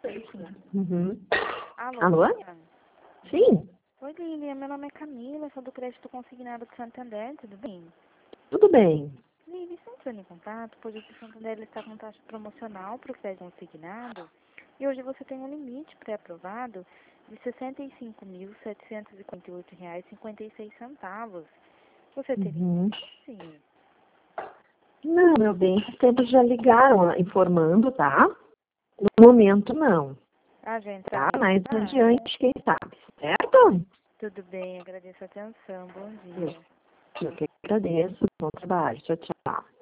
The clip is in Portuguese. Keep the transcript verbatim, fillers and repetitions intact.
Uhum. Alô? Alô? Lilian? Sim, Oi, Lilian. Meu nome é Camila, sou do crédito consignado do Santander, tudo bem? tudo bem. Lilian, estou entrando em contato, pois o Santander ele está com taxa promocional para o crédito consignado e hoje você tem um limite pré-aprovado de sessenta e cinco mil, setecentos e quarenta e oito reais e cinquenta e seis centavos. Você teria Uhum. sim. Não, meu bem, sempre já ligaram ah, informando, tá? No momento não, Ah, já entraram tá? em Mais contato? adiante, quem sabe, certo? Tudo bem, agradeço a atenção, bom Eu, dia. eu que agradeço, bom trabalho, tchau, tchau.